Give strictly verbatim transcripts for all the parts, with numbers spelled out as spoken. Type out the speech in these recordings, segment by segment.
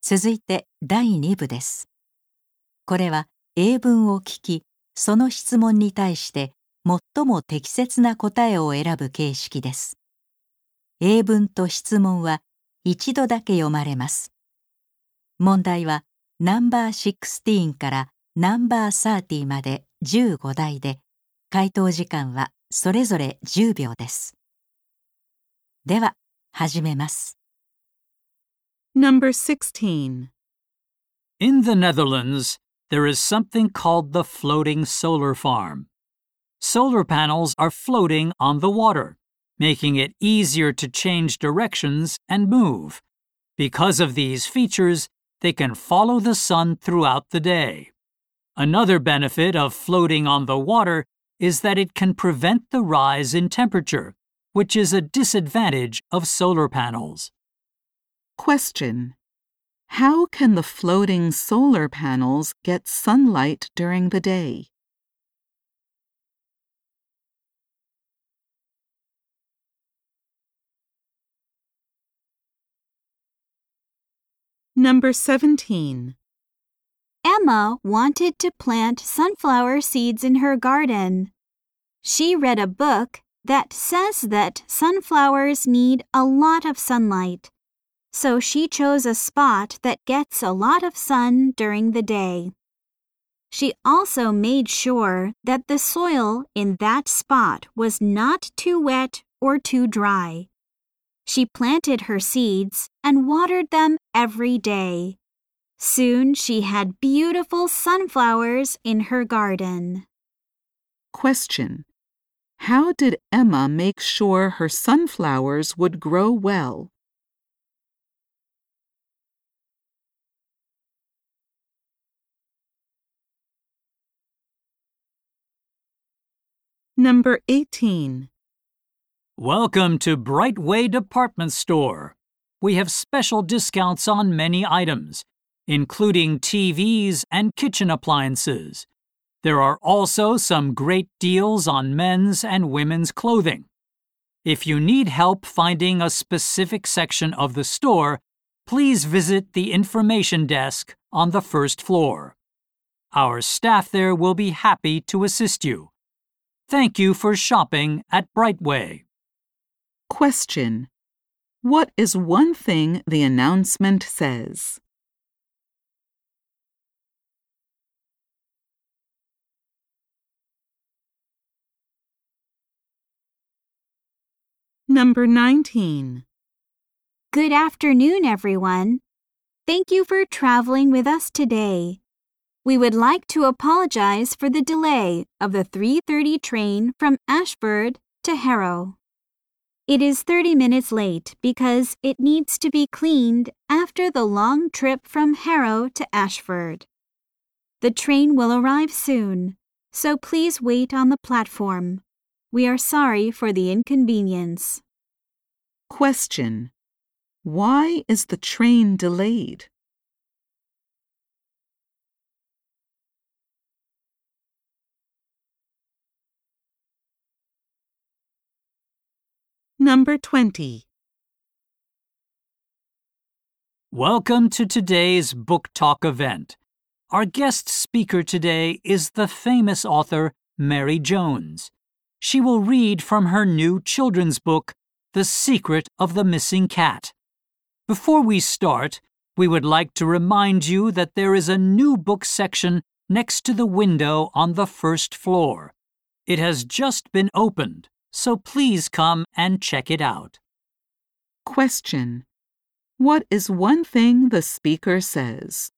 続いてだいに部です。これは英文を聞き、その質問に対して最も適切な答えを選ぶ形式です。英文と質問は一度だけ読まれます。問題はナンバーじゅうろくからナンバーさんじゅうまでじゅうご題で、回答時間はそれぞれじゅうびょうです。では、始めます。 Number sixteen. In the Netherlands, there is something called the floating solar farm. Solar panels are floating on the water, making it easier to change directions and move. Because of these features, they can follow the sun throughout the day. Another benefit of floating on the water is that it can prevent the rise in temperature, which is a disadvantage of solar panels. Question. How can the floating solar panels get sunlight during the day? Number seventeen. Emma wanted to plant sunflower seeds in her garden. She read a book that says that sunflowers need a lot of sunlight, so she chose a spot that gets a lot of sun during the day. She also made sure that the soil in that spot was not too wet or too dry. She planted her seeds and watered them every day. Soon she had beautiful sunflowers in her garden. Question. How did Emma make sure her sunflowers would grow well? Number eighteen. Welcome to Brightway Department Store. We have special discounts on many items, including T Vs and kitchen appliances. There are also some great deals on men's and women's clothing. If you need help finding a specific section of the store, please visit the information desk on the first floor. Our staff there will be happy to assist you. Thank you for shopping at Brightway. Question. What is one thing the announcement says? Number nineteen. Good afternoon, everyone. Thank you for traveling with us today. We would like to apologize for the delay of the three thirty train from Ashford to Harrow. It is thirty minutes late because it needs to be cleaned after the long trip from Harrow to Ashford. The train will arrive soon, so please wait on the platform. We are sorry for the inconvenience. Question. Why is the train delayed? Number twenty. Welcome to today's Book Talk event. Our guest speaker today is the famous author Mary Jones. She will read from her new children's book, The Secret of the Missing Cat. Before we start, we would like to remind you that there is a new book section next to the window on the first floor. It has just been opened, so please come and check it out. Question. What is one thing the speaker says?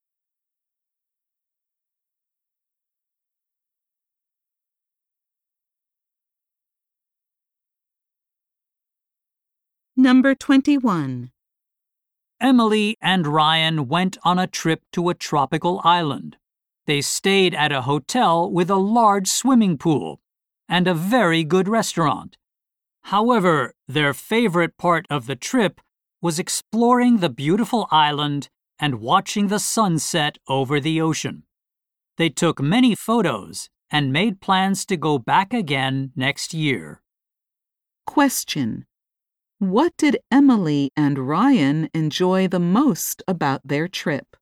Number twenty-one. Emily and Ryan went on a trip to a tropical island. They stayed at a hotel with a large swimming pool and a very good restaurant. However, their favorite part of the trip was exploring the beautiful island and watching the sunset over the ocean. They took many photos and made plans to go back again next year. Question. What did Emily and Ryan enjoy the most about their trip?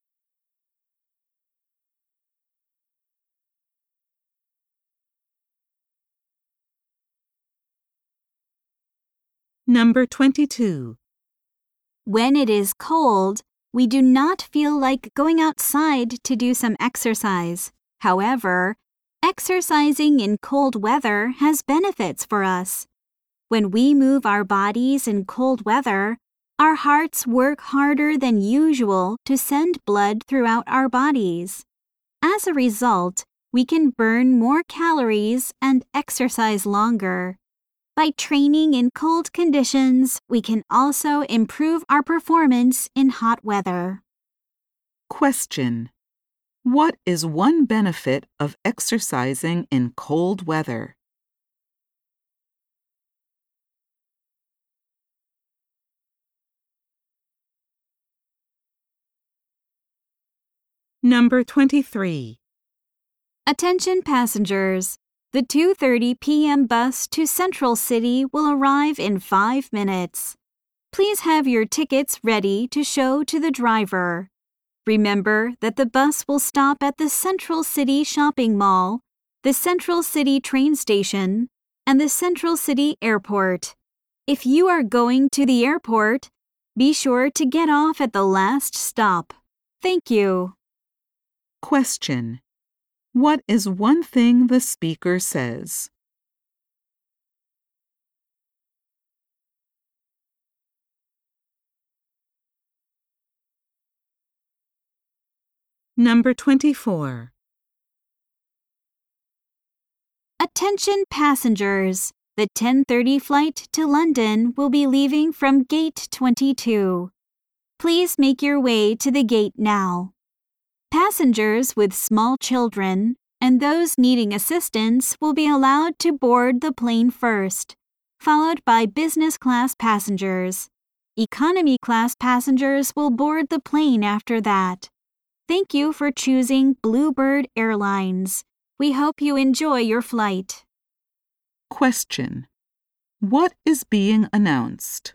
Number twenty-two. When it is cold, we do not feel like going outside to do some exercise. However, exercising in cold weather has benefits for us. When we move our bodies in cold weather, our hearts work harder than usual to send blood throughout our bodies. As a result, we can burn more calories and exercise longer. By training in cold conditions, we can also improve our performance in hot weather. Question. What is one benefit of exercising in cold weather? Number twenty-three. Attention passengers. The two thirty p m bus to Central City will arrive in five minutes. Please have your tickets ready to show to the driver. Remember that the bus will stop at the Central City Shopping Mall, the Central City train station, and the Central City Airport. If you are going to the airport, be sure to get off at the last stop. Thank you. Question. What is one thing the speaker says? Number twenty-four. Attention passengers. The ten thirty flight to London will be leaving from Gate twenty-two. Please make your way to the gate now. Passengers with small children and those needing assistance will be allowed to board the plane first, followed by business class passengers. Economy class passengers will board the plane after that. Thank you for choosing Bluebird Airlines. We hope you enjoy your flight. Question. What is being announced?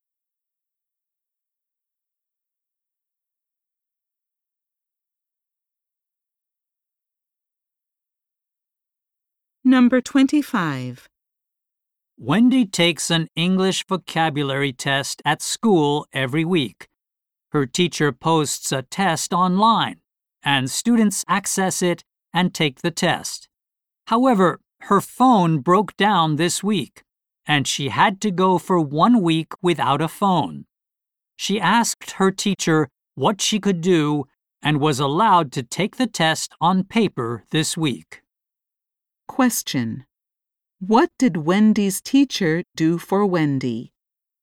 Number twenty-five. Wendy takes an English vocabulary test at school every week. Her teacher posts a test online, and students access it and take the test. However, her phone broke down this week, and she had to go for one week without a phone. She asked her teacher what she could do and was allowed to take the test on paper this week. Question. What did Wendy's teacher do for Wendy?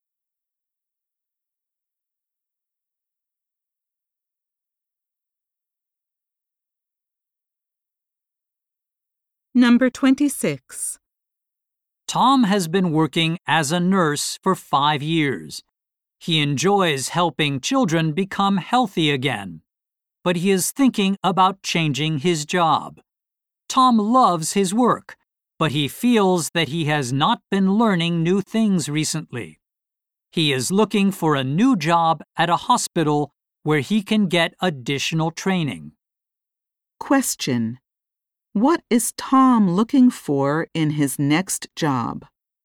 Number twenty-six. Tom has been working as a nurse for five years. He enjoys helping children become healthy again, but he is thinking about changing his job. Tom loves his work, but he feels that he has not been learning new things recently. He is looking for a new job at a hospital where he can get additional training. Question. What is Tom looking for in his next job?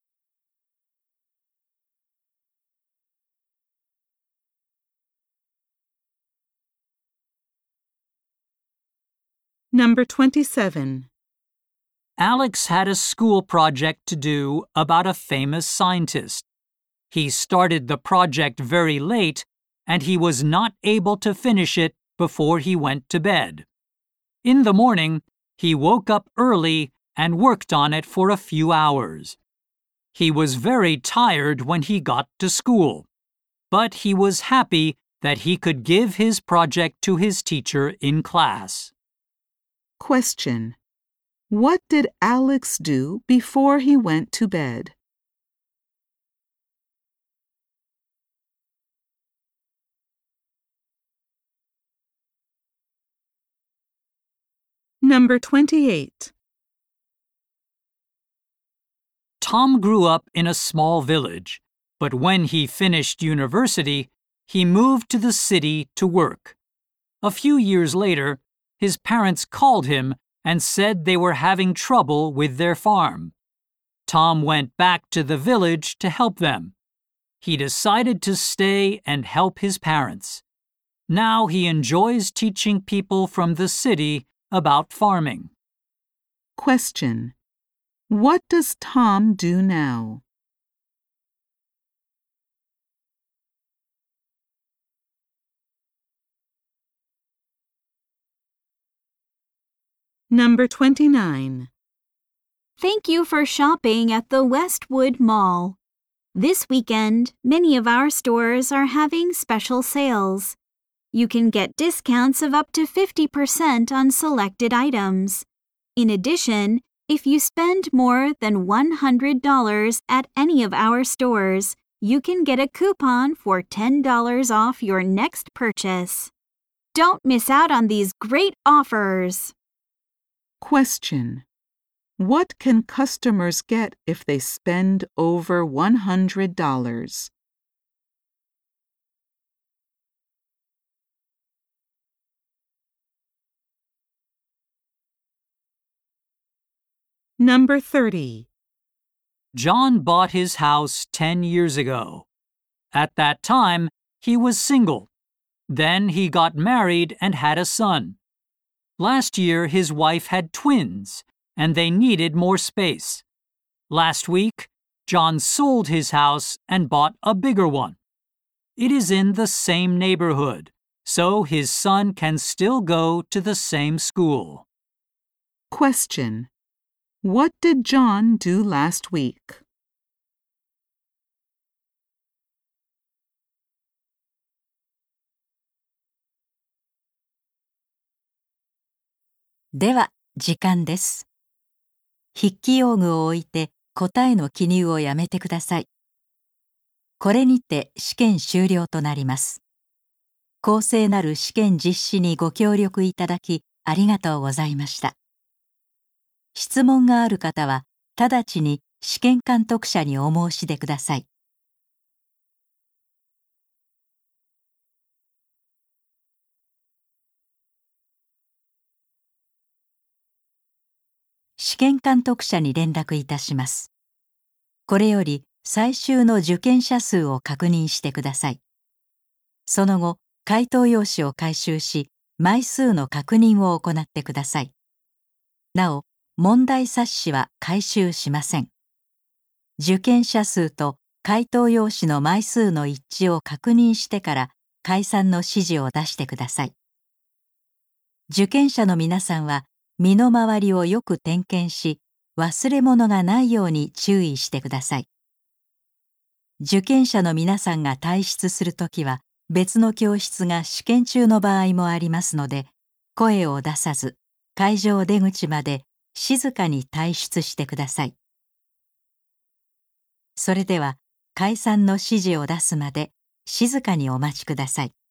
Number twenty-seven. Alex had a school project to do about a famous scientist. He started the project very late, and he was not able to finish it before he went to bed. In the morning, he woke up early and worked on it for a few hours. He was very tired when he got to school, but he was happy that he could give his project to his teacher in class. Question. What did Alex do before he went to bed? Number twenty-eight. Tom grew up in a small village. But when he finished university, he moved to the city to work. A few years later, his parents called him and said they were having trouble with their farm. Tom went back to the village to help them. He decided to stay and help his parents. Now he enjoys teaching people from the city about farming. Question. What does Tom do now? Number twenty-nine. Thank you for shopping at the Westwood Mall. This weekend, many of our stores are having special sales. You can get discounts of up to fifty percent on selected items. In addition, if you spend more than one hundred dollars at any of our stores, you can get a coupon for ten dollars off your next purchase. Don't miss out on these great offers. Question. What can customers get if they spend over one hundred dollars? Number thirty. John bought his house ten years ago. At that time, he was single. Then he got married and had a son. Last year, his wife had twins, and they needed more space. Last week, John sold his house and bought a bigger one. It is in the same neighborhood, so his son can still go to the same school. Question. What did John do last week? では、時間です。筆記用具を置いて答えの記入をやめてください。これにて試験終了となります。公正なる試験実施にご協力いただきありがとうございました。質問がある方は直ちに試験監督者にお申し出ください。試験監督者に連絡いたします。これより最終の受験者数を確認してください。その後、回答用紙を回収し、枚数の確認を行ってください。なお、問題冊子は回収しません。受験者数と回答用紙の枚数の一致を確認してから解散の指示を出してください。受験者の皆さんは身の回りをよく点検し、忘れ物がないように注意してください。受験者の皆さんが退出するときは、別の教室が試験中の場合もありますので、声を出さず、会場出口まで静かに退出してください。それでは、解散の指示を出すまで静かにお待ちください。